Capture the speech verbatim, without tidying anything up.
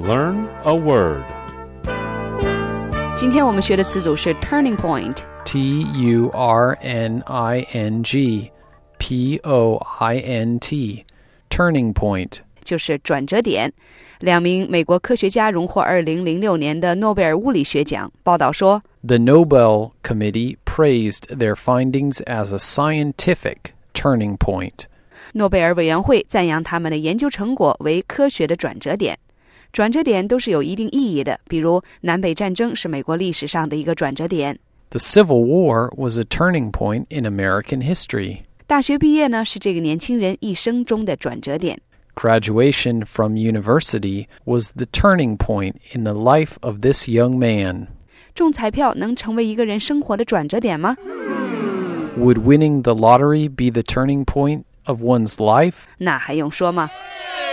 Learn a word. 今天我们学的词组是 turning point. T U R N I N G P O I N T Turning point 就是转折点。两名美国科学家荣获二零零六年的诺贝尔物理学奖。报道说 The Nobel Committee praised their findings as a scientific turning point. 诺贝尔委员会赞扬他们的研究成果为科学的转折点。转折点都是有一定意义的，比如南北战争是美国历史上的一个转折点。 The Civil War was a turning point in American history. 大学毕业呢，是这个年轻人一生中的转折点。 Graduation from university was the turning point in the life of this young man. 中彩票能成为一个人生活的转折点吗？ Would winning the lottery be the turning point of one's life? 那还用说吗？